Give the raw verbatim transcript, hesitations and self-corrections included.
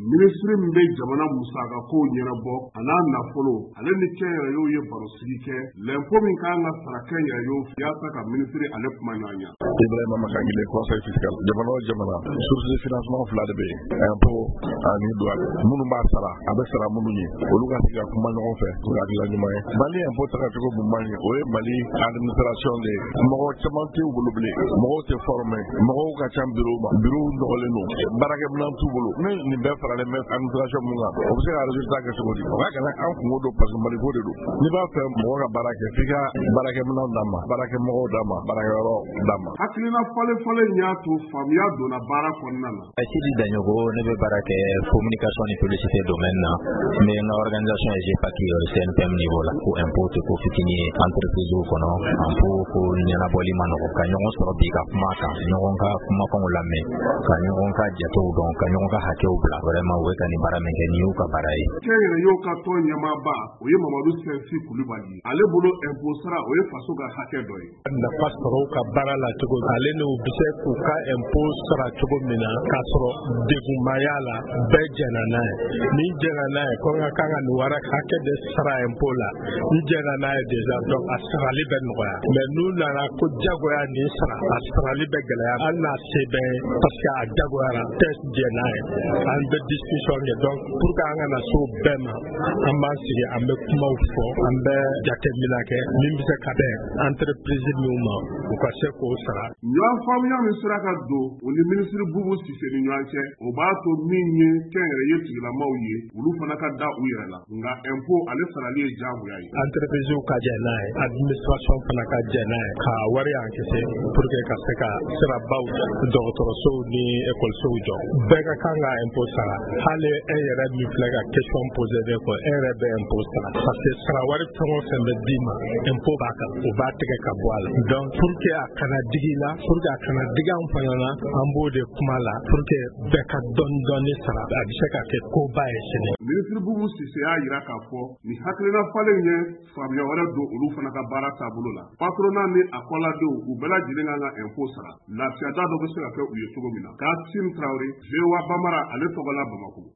minisiri min bɛ jamana musaka ko ɲɛnabɔ a n'a nafolo ale ni kɛnyɛrɛyew ye barosigi kɛ l'impôt min kan ka sara kɛnyɛrɛyew fɛ yaasa ka minisiri ale kuma ɲɔgɔn ɲa. Ibrahima Makangile, conseil fiscal jamana o jamana source de financement fila de bɛ yen impôt ani douane minnu b'a sara a bɛ sara minnu ye olu ka se ka kuma ɲɔgɔn fɛ o ka dilan ɲuman ye. Mali impôt tagacogo mun man ɲi o ye Mali administration de ye mɔgɔ caman t'u bolo bilen mɔgɔw tɛ formé mɔgɔw ka ca bureau ma bureau nɔgɔlen don baarakɛminɛn t'u bolo ni nin bɛɛ faralen bɛ administration mun kan o bɛ se ka résultat kɛ cogo di o ka kana an kungo don parce que Mali ko de don n'i b'a fɛ mɔgɔ ka baara kɛ f'i ka baarakɛminɛn d'a ma baarakɛmɔgɔw d'a ma baarakɛyɔrɔ d'a ma. Hakilina falen falen y'a to faamuya donna baara kɔnɔna na. Sidi Daɲogo ne bɛ baara kɛ communication ni publicité domaine na mais n ka organisation ye G P A C C N P M niveau la ko impôt tɛ ko fitinin ye entreprise kɔnɔ impôt ko ɲɛnabɔli ma nɔgɔ ka ɲɔgɔn sɔrɔ bi ka kuma kan ɲɔgɔn ka kumakanw lamɛn ka ɲɔgɔn ka jatew dɔn ka ɲɔgɔn ka hakɛw bila vraiment o bɛ ka nin baara min kɛ nin y'u ka baara ye. Kɛnyɛrɛyew ka tɔn ɲɛmaaba o ye Mamadu Sɛnsi Kulibali ye ale bolo impôt sara o ye faso ka hakɛ dɔ ye. Nafa sɔrɔ u ka baara la cogo ale n'u bɛ se k'u ka impôt sara cogo min na k'a sɔrɔ degunmaya la bɛɛ jɛna n'a ye ni jɛna n'a ye ko n ka kan ka nin wari hakɛ de sara impôt la n jɛna n'a ye déjà donc a sarali bɛ nɔgɔya mais n'u nana ko jagoya nin sara a sarali bɛ gɛlɛya hali n'a se bɛ parce que a jagoyara tɛ jɛ n'a ye an bɛ discussion kɛ donc pour que an kana se o bɛɛ ma an b'an sigi an bɛ kumaw fɔ an bɛ jateminɛ kɛ min bɛ se ka bɛn entreprise minnu ma u ka se k'o sara. Ɲɔgɔn faamuya min sera ka don o ni minisiri Bubu Sise ni ɲɔgɔn cɛ o b'a to min ye kɛnyɛrɛye tigilamaw ye olu fana ka da u yɛrɛ la nka impôt ale sarali ye diyagoya ye. Entreprise ka jɛ n'a ye administration fana ka jɛ n'a ye ka wari encaisser pour que ka se ka sirabaw dɔgɔtɔrɔsow ni écolesow jɔ bɛɛ ka kan ka impôt sara hali e yɛrɛ min filɛ ka question poser de ko e yɛrɛ bɛ impôt sara parce que sara wari fɛn o fɛn bɛ d'i ma impôt b'a kan o b'a tigɛ ka bɔ a la donc pour que a kana digi la pour que a kana digi an fana na an b'o de kuma la pour que bɛɛ ka dɔɔni dɔɔni sara a bɛ se ka kɛ koba ye sini. Minisiri Bubu Sise y'a jira k'a fɔ ni hakilina falen ye faamuya wɛrɛ don olu fana ka baara taabolo la patronat ni a kɔladenw u bɛɛ lajɛlen kan ka impôt sara lafiya da dɔ bɛ se ka kɛ u ye cogo min na. Kasim Traoré V O A Bamara ale tɔgɔ la Bamako.